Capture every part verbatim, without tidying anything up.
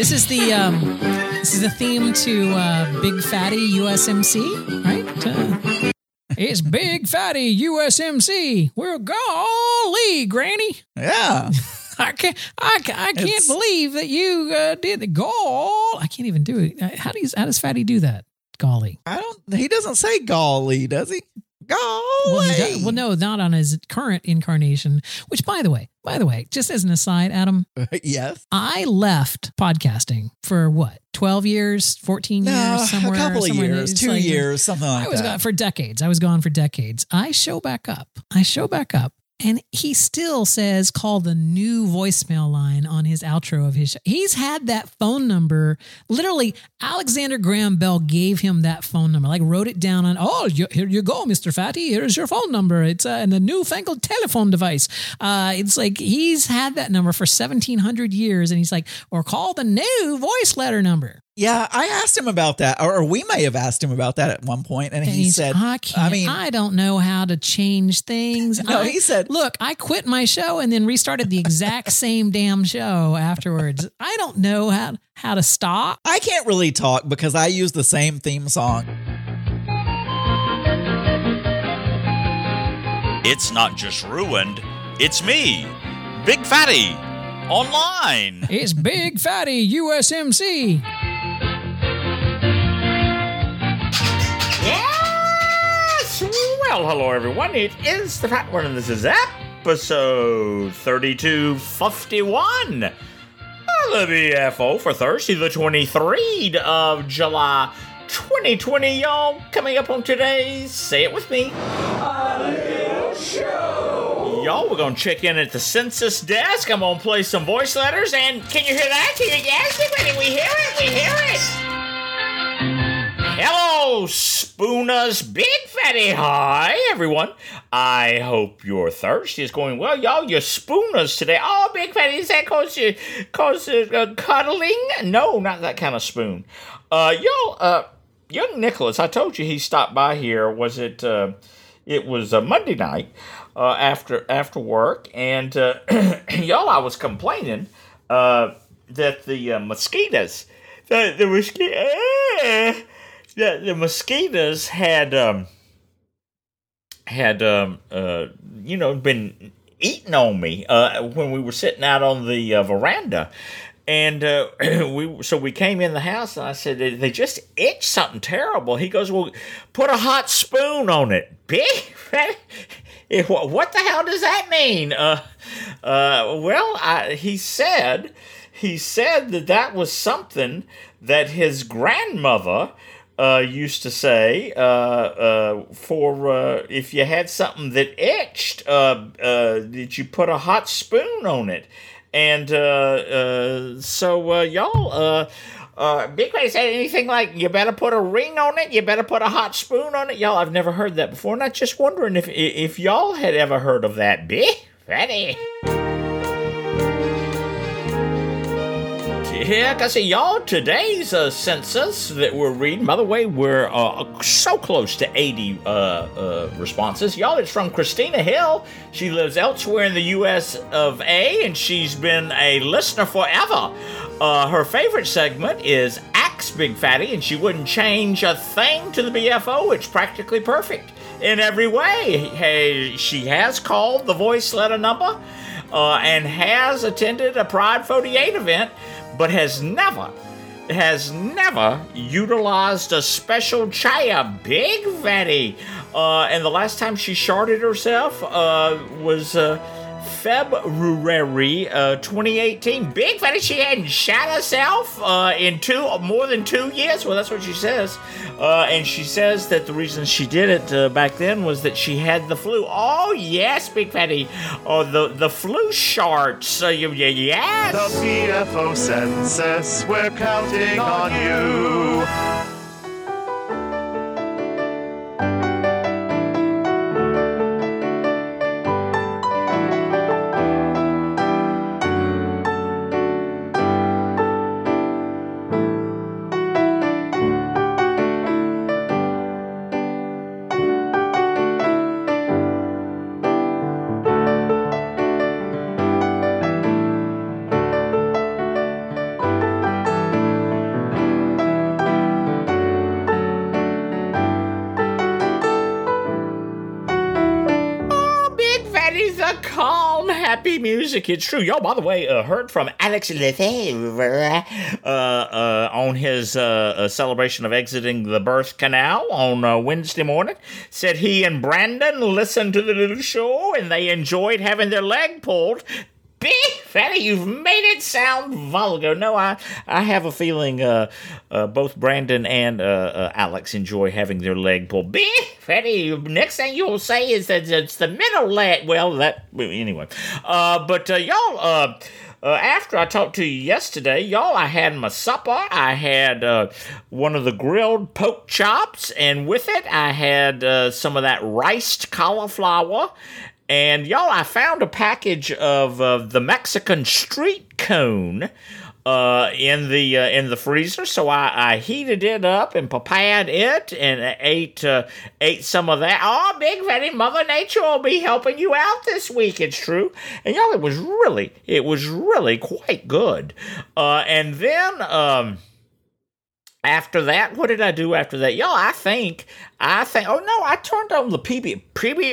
This is the um, this is the theme to uh, Big Fatty U S M C, right? Uh, it's Big Fatty U S M C. We're golly, Granny. Yeah. I can't. I, I can't It's- believe that you uh, did the gall. I can't even do it. How do you, How does Fatty do that? Golly. I don't. He doesn't say golly, does he? Golly. Well, he does, well, no, not on his current incarnation. Which, by the way, by the way, just as an aside, Adam, Yes. I left podcasting for what, twelve years, fourteen No, years, somewhere. a couple of somewhere. years, It's two like- years, something like I was that. gone for decades. I was gone for decades. I show back up. I show back up. And he still says, call the new voicemail line on his outro of his show. He's had that phone number. Literally, Alexander Graham Bell gave him that phone number, like wrote it down on, oh, you, here you go, Mister Fatty. Here's your phone number. It's uh, in the newfangled telephone device. Uh, it's like he's had that number for seventeen hundred years. And he's like, or call the new voice letter number. Yeah, I asked him about that, or we may have asked him about that at one point, and, And he he's, said, I can't, I mean, I don't know how to change things. No, I- he said- look, I quit my show and then restarted the exact same damn show afterwards. I don't know how, how to stop. I can't really talk because I use the same theme song. It's not just ruined, it's me, Big Fatty, online. It's Big Fatty U S M C. Yes! Well, hello everyone. It is the Fat One, and this is episode thirty-two fifty-one of the B F O for Thursday, the twenty-third of July, twenty twenty. Y'all, coming up on today's Say It With Me. Y'all, we're gonna check in at the census desk. I'm gonna play some voice letters, and can you hear that? Can you yes? We hear it. We hear it. Hello, Spooners, Big Fatty. Hi, everyone. I hope your Thursday is going well. Y'all, your Spooners today. Oh, Big Fatty, is that cause you cause uh, cuddling? No, not that kind of spoon. Uh, y'all, uh, young Nicholas, I told you he stopped by here. Was it? Uh, it was a Monday night. Uh, after after work, and uh, y'all, I was complaining uh, that the uh, mosquitoes, the the mosquito, uh, the, the mosquitoes had um, had um, uh, you know been eating on me uh, when we were sitting out on the uh, veranda. And uh, we so we came in the house, and I said, they, they just itched something terrible. He goes, well, put a hot spoon on it. Big What the hell does that mean? Uh, uh, well, I, he said, he said that that was something that his grandmother uh, used to say uh, uh, for uh, if you had something that itched, uh, uh, that you put a hot spoon on it. And uh, uh, so, uh, y'all, uh, uh, Big Fatty said anything like, you better put a ring on it, you better put a hot spoon on it. Y'all, I've never heard that before, and I'm just wondering if if y'all had ever heard of that. Big Fatty. Yeah, because y'all, today's uh, census that we're reading, by the way, we're uh, so close to eighty uh, uh, responses. Y'all, it's from Christina Hill. She lives elsewhere in the U S of A, and she's been a listener forever. Uh, her favorite segment is Axe Big Fatty, and she wouldn't change a thing to the B F O. It's practically perfect in every way. Hey, she has called the voice letter number uh, and has attended a Pride forty-eight event, but has never, has never utilized a special chair. Big Fatty. Uh, and the last time she sharded herself uh, was uh, February uh, twenty eighteen. Big Fatty, she hadn't shot herself uh, in two, more than two years. Well, that's what she says. Uh, and she says that the reason she did it uh, back then was that she had the flu. Oh, yes, Big Fatty. Oh, the, the flu sharts. Uh, you, you, yes. The B F O census, we're counting on you. Fatty, the calm, happy music. It's true. Y'all, by the way, uh, heard from Alex Lefebvre uh, uh, on his uh, uh, celebration of exiting the birth canal on uh, Wednesday morning. Said he and Brandon listened to the little show and they enjoyed having their leg pulled. Big Fatty, you've made it sound vulgar. No, I, I have a feeling uh, uh, both Brandon and uh, uh, Alex enjoy having their leg pulled. Big Fatty, next thing you'll say is that it's the middle leg. Well, that, anyway. Uh, but uh, y'all, uh, uh, after I talked to you yesterday, y'all, I had my supper. I had uh, one of the grilled pork chops, and with it, I had uh, some of that riced cauliflower. And y'all, I found a package of uh, the Mexican street cone uh, in the uh, in the freezer, so I, I heated it up and prepared it and ate uh, ate some of that. Oh, Big Fatty, Mother Nature will be helping you out this week. It's true, and y'all, it was really it was really quite good. Uh, and then. Um, After that, what did I do after that? Y'all, I think, I think, oh no, I turned on the P B, P B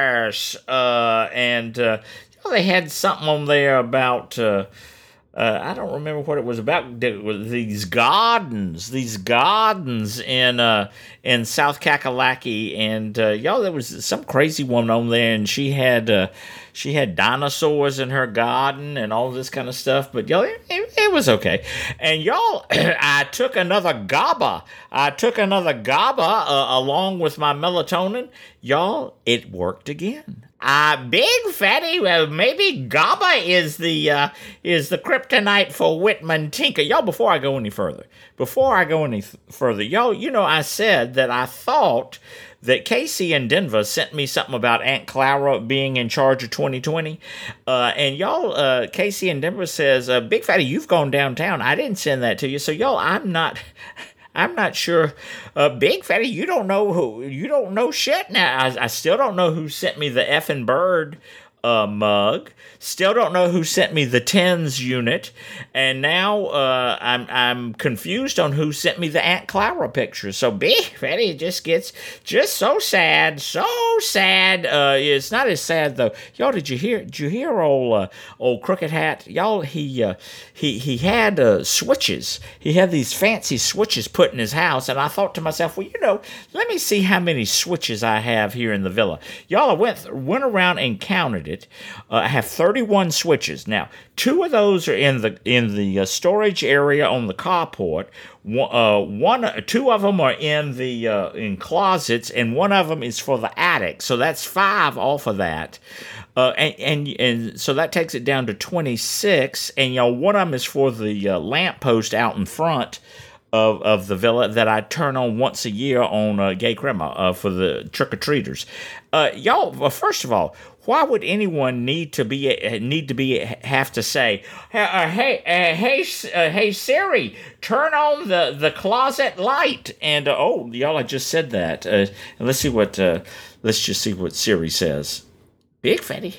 S, uh, and, uh, you know, they had something on there about, uh, uh, I don't remember what it was about, these gardens, these gardens in, uh, in South Kakalaki, and, uh, y'all, there was some crazy woman on there, and she had, uh, she had dinosaurs in her garden and all this kind of stuff, but y'all, it, it, it was okay. And y'all, I took another GABA. I took another GABA uh, along with my melatonin. Y'all, it worked again. Uh, Big Fatty, uh, maybe GABA is the uh, is the kryptonite for Whitman Tinker. Y'all, before I go any further, before I go any th- further, y'all, you know, I said that I thought that Casey in Denver sent me something about Aunt Clara being in charge of twenty twenty. Uh, and y'all, uh, Casey in Denver says, uh, Big Fatty, you've gone downtown. I didn't send that to you. So y'all, I'm not, I'm not sure. Uh, Big Fatty, you don't know who, you don't know shit now. I, I still don't know who sent me the effing bird uh, mug. Still don't know who sent me the tens unit, and now uh, I'm I'm confused on who sent me the Aunt Clara picture. So Big Fatty just gets just so sad, so sad. Uh, it's not as sad though. Y'all, did you hear? Did you hear old uh, old Crooked Hat? Y'all, he uh, he he had uh, switches. He had these fancy switches put in his house, and I thought to myself, well, you know, let me see how many switches I have here in the villa. Y'all, I went went around and counted it. Uh, I have thirty-one switches. Now, two of those are in the in the uh, storage area on the carport. One, uh, one, two of them are in the uh, in closets, and one of them is for the attic. So that's five off of that, uh, and, and and so that takes it down to twenty-six. And you know, one of them is for the uh, lamppost out in front of of the villa that I turn on once a year on uh, Gay Crema uh, for the trick or treaters. Uh, y'all, well, first of all, why would anyone need to be need to be have to say, uh, hey, uh, hey, uh, hey, Siri, turn on the, the closet light? And uh, oh, y'all, I just said that. Uh, and let's see what uh, let's just see what Siri says. Big Fatty.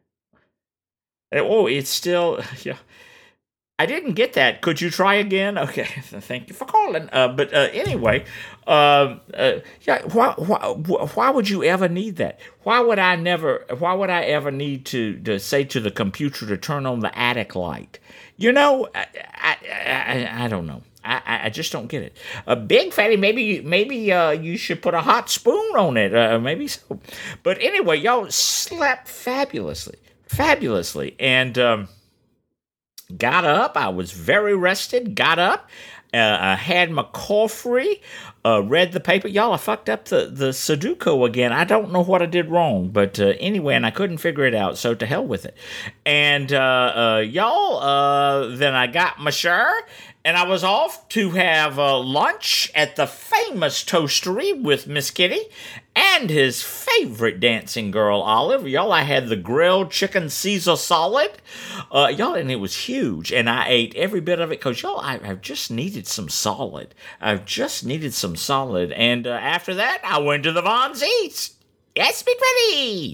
Oh, it's still. Yeah. I didn't get that. Could you try again? Okay, thank you for calling. Uh, but uh, anyway, uh, uh, yeah, why, why, why would you ever need that? Why would I never? Why would I ever need to, to say to the computer to turn on the attic light? You know, I I, I, I don't know. I, I just don't get it. A uh, Big Fatty, maybe maybe uh, you should put a hot spoon on it. Uh, maybe so. But anyway, y'all slept fabulously, fabulously, and. Um, Got up. I was very rested. Got up. Uh, I had my coffee. Uh, read the paper. Y'all, I fucked up the, the Sudoku again. I don't know what I did wrong. But uh, anyway, and I couldn't figure it out. So to hell with it. And uh, uh, y'all, uh, then I got my shirt. And I was off to have uh, lunch at the famous Toastery with Miss Kitty and his favorite dancing girl, Olive. Y'all, I had the grilled chicken Caesar salad. Uh, y'all, and it was huge. And I ate every bit of it because, y'all, I, I've just needed some solid. I've just needed some solid. And uh, after that, I went to the Von Z's. Yes, Big Fatty!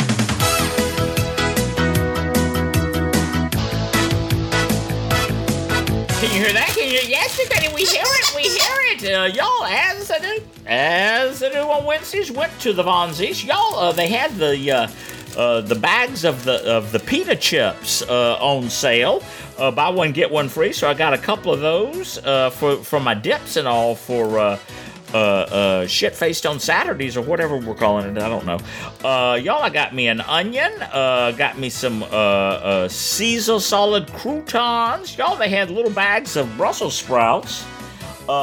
Can you hear that? Can you hear? Yes, Big Fatty, we hear it. We hear it. Uh, y'all, as I do, as I do on Wednesdays, went to the Von Z's. Y'all, uh, they had the uh, uh, the bags of the of the pita chips uh, on sale. Uh, buy one get one free. So I got a couple of those uh, for for my dips and all for. Uh, Uh, uh, shit-faced on Saturdays or whatever we're calling it. I don't know. Uh, y'all, I got me an onion. Uh, got me some uh, uh, Caesar solid croutons. Y'all, they had little bags of Brussels sprouts. Uh,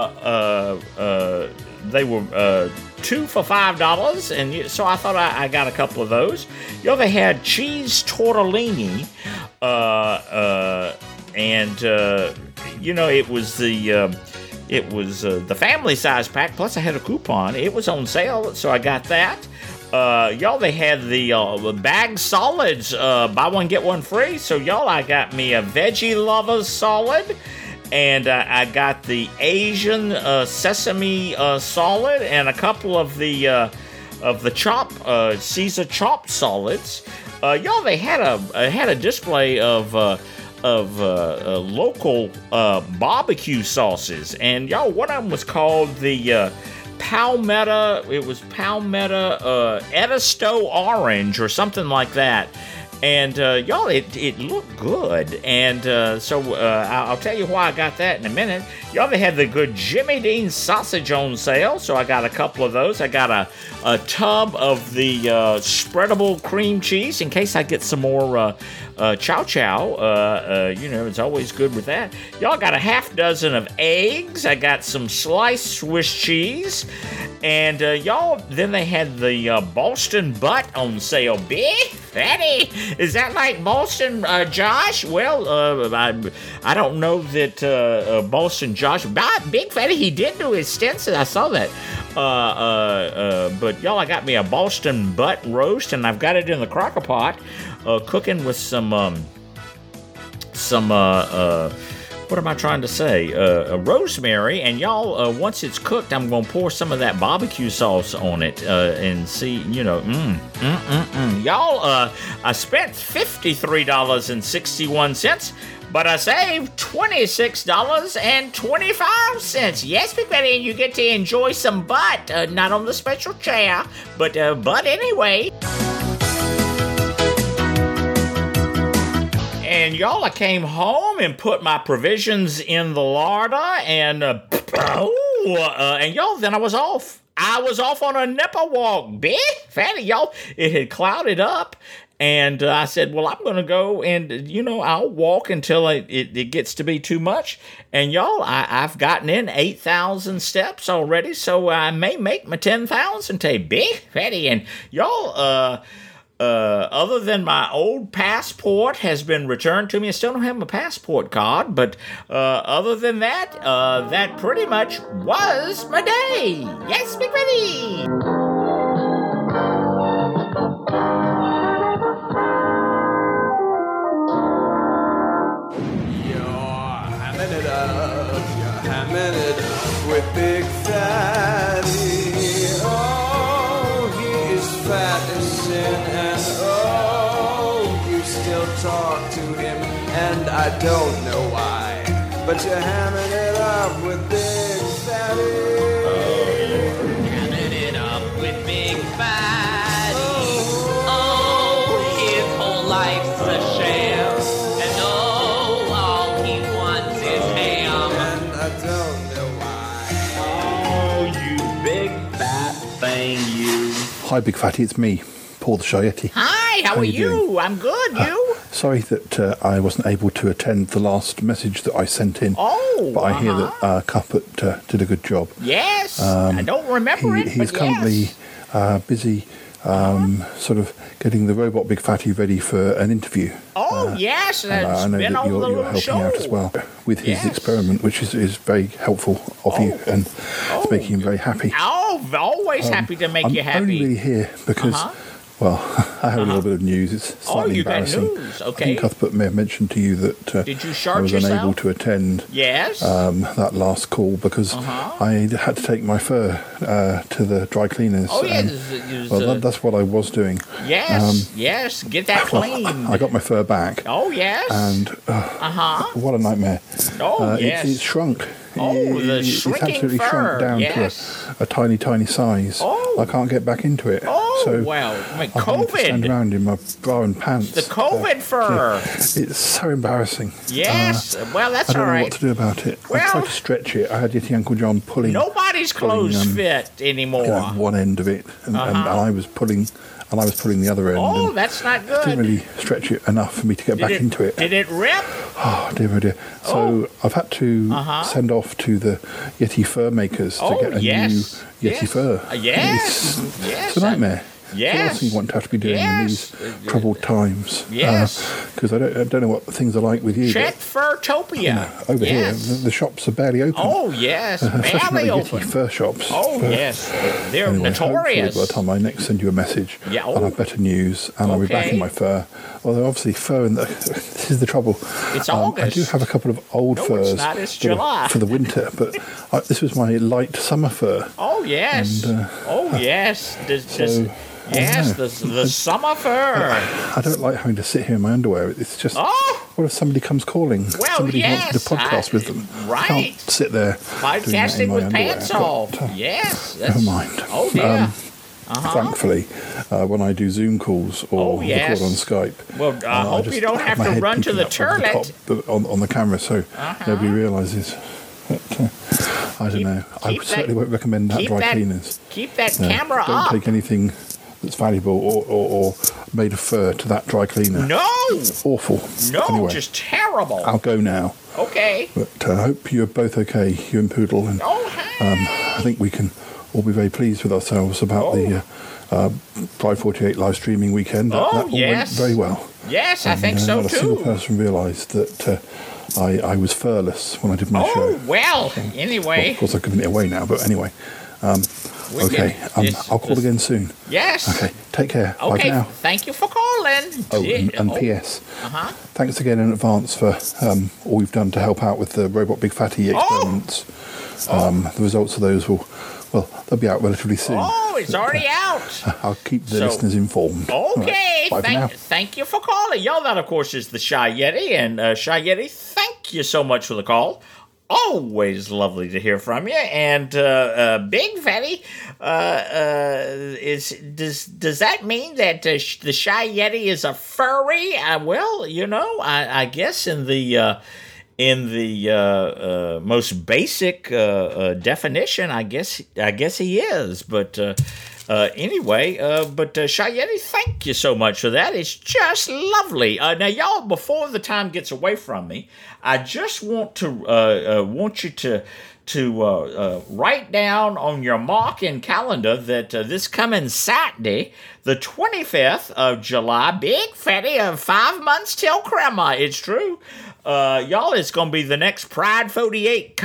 uh, uh, they were uh, two for five dollars, and you, so I thought I, I got a couple of those. Y'all, they had cheese tortellini, uh, uh, and uh, you know it was the. Uh, It was uh, the family size pack, plus I had a coupon. It was on sale, so I got that. Uh, y'all, they had the uh, bag solids, uh, buy one, get one free. So, y'all, I got me a Veggie Lovers solid, and uh, I got the Asian uh, sesame uh, solid, and a couple of the uh, of the chop uh, Caesar chopped solids. Uh, y'all, they had a uh, had a display of. Uh, of uh, uh, local uh, barbecue sauces, and y'all, one of them was called the uh, Palmetto. It was Palmetto uh, Edisto Orange or something like that. And uh, y'all, it, it looked good, and uh, so uh, I'll tell you why I got that in a minute. Y'all, they had the good Jimmy Dean sausage on sale, so I got a couple of those. I got a, a tub of the uh, spreadable cream cheese in case I get some more uh, uh, chow chow. Uh, uh, you know, it's always good with that. Y'all, got a half dozen of eggs. I got some sliced Swiss cheese, and uh, y'all, then they had the uh, Boston butt on sale. Big fatty. Is that like Boston uh, Josh? Well, uh, I, I don't know that uh, uh, Boston Josh, but Big Fatty, he did do his stints. I saw that. Uh, uh, uh, but y'all, I got me a Boston butt roast, and I've got it in the crocker pot, uh, cooking with some, um, some, uh, uh, what am I trying to say? Uh, uh, rosemary, and y'all, uh, once it's cooked, I'm gonna pour some of that barbecue sauce on it, uh, and see, you know, mm, mm, mm, mm. Y'all, uh, I spent fifty-three dollars and sixty-one cents, but I saved twenty-six dollars and twenty-five cents. Yes, Big Betty, and you get to enjoy some butt, uh, not on the special chair, but, uh, butt anyway. And y'all, I came home and put my provisions in the larder, and uh, oh, uh, and y'all, then I was off. I was off on a nipper walk, big fatty, y'all. It had clouded up, and uh, I said, well, I'm going to go and, you know, I'll walk until it, it, it gets to be too much. And y'all, I, I've gotten in eight thousand steps already, so I may make my ten thousand today, big fatty. And y'all, uh... Uh, other than my old passport has been returned to me, I still don't have my passport card, but uh, other than that, uh, that pretty much was my day. Yes, Big Betty! You're hamming it up, you're hamming it up with Big Fatty. Oh, he is fat as sin. Talk to him, and I don't know why, but you're hamming it up with Big Fatty. Oh, hamming it up with Big Fatty. Oh, his whole life's a sham, and oh, all he wants is ham, and I don't know why. Oh, you big fat thing, you. Hi, Big Fatty, it's me, Paul the Shayeti. Hi, how, how are you? you? I'm good, you? Uh, sorry that uh, I wasn't able to attend the last message that I sent in. Oh, But I uh-huh. hear that uh, Cuppet uh, did a good job. Yes, um, I don't remember he, it, He's but currently yes. uh, busy um, uh-huh. sort of getting the robot Big Fatty ready for an interview. Oh, uh, yes, and it's I know been that on you're, the you're little helping show. out as well with his yes. experiment, which is, is very helpful of oh. you, and oh. it's making him very happy. Oh, always um, happy to make I'm you happy. I'm only really here because... Uh-huh. Well, I have uh-huh. a little bit of news. It's slightly oh, you embarrassing. got news. Okay. I think Cuthbert may have mentioned to you that uh, Did you I was yourself? unable to attend yes. um, that last call because uh-huh. I had to take my fur uh, to the dry cleaners. Oh, yes. And, well, that, that's what I was doing. Yes, um, yes. Get that clean. Well, I got my fur back. Oh, yes. And uh, uh-huh. what a nightmare. Oh, uh, yes. It, it shrunk. Oh, the It's shrinking absolutely fur. shrunk down Yes. to a, a tiny, tiny size. Oh. I can't get back into it. Oh, so well, I mean, I have to stand COVID. around in my bra and pants. The COVID Uh, fur. It's so embarrassing. Yes. Uh, well, that's I don't all know right. what to do about it. I Well- tried to stretch it. I had Yeti Uncle John pulling, Nobody's clothes pulling, um, fit anymore. you know, one end of it, and, and, and I was pulling, and I was pulling the other end. oh, and that's not didn't good. really stretch it enough for me to get Did back it, into it. Did it rip? Oh dear, oh dear. So Oh. I've had to Uh-huh. send off to the Yeti fur makers Oh, to get a yes. new Yeti Yes. fur. Uh, yes. It's, Yes. it's a nightmare. Yes. It's the last thing you want to have to be doing Yes. in these troubled times. Yes. Because I, don't, I don't know what things are like with you. Check but, Furtopia. you know, over here, yes. the, the shops are barely open. Oh, yes. Especially Barely not the Yeti open. fur shops. Oh, But yes. They're anyway, notorious. hopefully by the time I next send you a message, Yeah, I'll oh. have better news and I'll be back Okay. in my fur. Although obviously fur, and the, this is the trouble. It's Um, I August. do have a couple of old No, it's furs not. It's for, the, July. for the winter, but uh, this was my light summer fur. Oh, yes. And, uh, oh, yes. Does, so, does, I don't yes, know. the, the summer fur. I don't like having to sit here in my underwear. It's just, Oh. what if somebody comes calling? Well, somebody yes, wants to podcast I- with them. right. I can't sit there doing that in Podcasting my with underwear. pants But, off. uh, Yes. Never that's- mind. Oh, dear. Um, uh-huh. Thankfully, uh, when I do Zoom calls or Oh, yes. record on Skype, Well, I uh, hope just you don't have have my to head run to peeking the up over the toilet. top, on, on the camera, so nobody realises. But, uh, I don't Keep- know. I keep certainly that- won't recommend that keep dry that- cleaners. Keep that No, camera don't up. take anything that's valuable or, or, or made of fur to that dry cleaner. No. Awful. No, Anyway, just terrible. I'll go now. Okay. But uh, I hope you're both okay, you and Poodle. And Oh, hey. um, I think we can all be very pleased with ourselves about the uh, uh, Pride forty-eight live streaming weekend. That, Oh, that all yes. went very well. Yes, I And, think uh, so not a single too. person realised that uh, I, I was furless when I did my Oh, show. well, Well, anyway. of course, I've given it away now, but anyway. Um, We okay, can- um, this- I'll call this- again soon. Yes. Okay, take care. Bye for Okay, now. thank you for calling. Oh, Yeah, and, and oh, P S. Uh-huh. Thanks again in advance for um, all you've done to help out with the Robot Big Fatty experiments. Um, the results of those will, well, they'll be out relatively soon. Oh, it's But, already uh, out. I'll keep the So- listeners informed. All right, Okay, bye for now. thank, thank you for calling. Y'all, that, of course, is the Shy Yeti. And uh, Shy Yeti, thank you so much for the call. Always lovely to hear from you. And uh, uh, Big Fatty, uh, uh, is does does that mean that uh, sh- the Shy Yeti is a furry? Uh, well, you know, I, I guess in the uh, in the uh, uh, most basic uh, uh, definition, I guess I guess he is. But uh, uh, anyway, uh, but uh, Shy Yeti, thank you so much for that. It's just lovely. Uh, now, y'all, before the time gets away from me, I just want to uh, uh, want you to to uh, uh, write down on your marking calendar that uh, this coming Saturday, the twenty-fifth of July, Big Fatty of five months till crema. It's true. Uh, y'all, it's going to be the next Pride forty-eight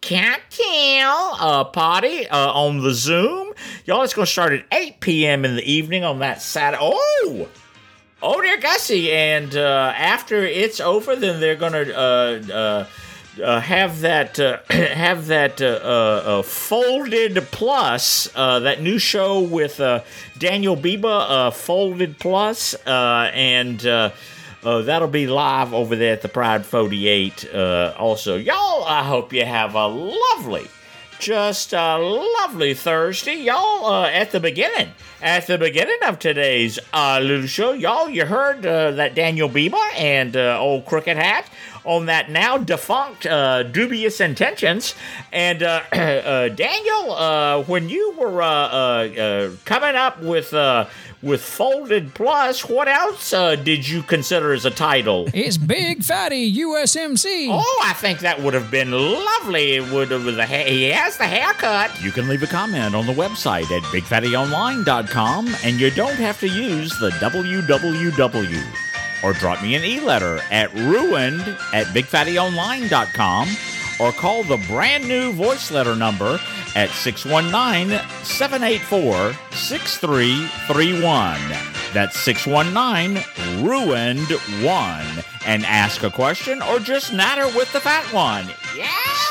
cocktail uh, party uh, on the Zoom. Y'all, it's going to start at eight p.m. in the evening on that Saturday. Oh! Oh, dear Gussie. And uh, after it's over, then they're going to uh, uh, uh, have that uh, have that uh, uh, uh, Folded Plus, uh, that new show with uh, Daniel Biba, uh, Folded Plus, uh, and uh, uh, that'll be live over there at the Pride forty-eight. Uh, also, y'all, I hope you have a lovely, just a lovely Thursday, y'all. Uh, at the beginning, at the beginning of today's uh, little show, y'all, you heard uh, that Daniel Biba and uh, old Crooked Hat on that now defunct uh, Dubious Intentions. And uh, uh, Daniel, uh, when you were uh, uh, uh, coming up with uh, with Folded Plus, what else uh, did you consider as a title? It's Big Fatty U S M C. Oh, I think that would have been lovely. It would have with the ha- he has the haircut. You can leave a comment on the website at big fatty online dot com, and you don't have to use the W W W. Or drop me an e-letter at ruined at big fatty online dot com, or call the brand new voice letter number at six one nine, seven eight four, six three three one. That's six one nine, ruined one. And ask a question or just natter with the fat one. Yes!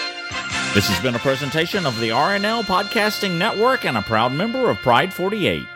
This has been a presentation of the R N L Podcasting Network and a proud member of Pride forty-eight.